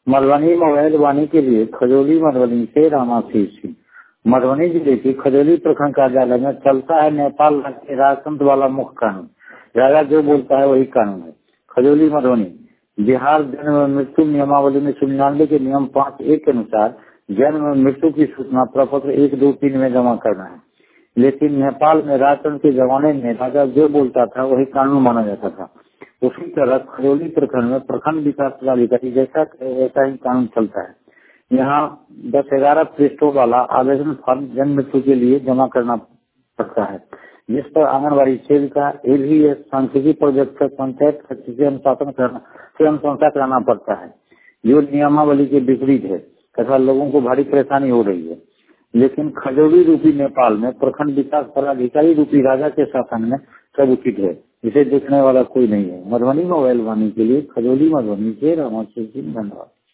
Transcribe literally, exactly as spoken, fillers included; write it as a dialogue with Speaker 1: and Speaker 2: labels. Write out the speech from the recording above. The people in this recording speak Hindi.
Speaker 1: मधुबनी मोबाइल वाणी के लिए खजौली मधुबनी से रामाशीष सिंह। मधुबनी जिले के खजौली प्रखंड कार्यालय में चलता है नेपाल राज्य राजतंत्र वाला मुख्य कानून। राजा जो बोलता है वही कानून है। खजौली मधुबनी बिहार जन्म और मृत्यु नियमावली में निन्यानवे के नियम पाँच एक के अनुसार जन्म और मृत्यु की सूचना प्रपत्र एक दो तीन में जमा करना है, लेकिन नेपाल में राजतंत्र के जमाने में राजा जो बोलता था वही कानून माना जाता था। उसी तरह खजौली प्रखंड में प्रखंड विकास पदाधिकारी जैसा वैसा ही कानून चलता है। यहाँ दस ग्यारह पृष्ठों वाला आवेदन फॉर्म जन्म मृत्यु के लिए जमा करना पड़ता है, जिस पर आंगनबाड़ी सेविका एलवीएस सांख्यिकी पर्यवेक्षक पंचायत से अनुशासन करना से अनुशंसा कराना पड़ता है, जो नियमावली के विपरीत है तथा लोगों को भारी परेशानी हो रही है। लेकिन खजौली रूपी नेपाल में प्रखंड विकास पदाधिकारी रूपी राजा के शासन में सब उचित है, इसे देखने वाला कोई नहीं है। मधुबनी मोबाइल वाणी के लिए खजौली मधुबनी से रामाशीष सिंह। धन्यवाद।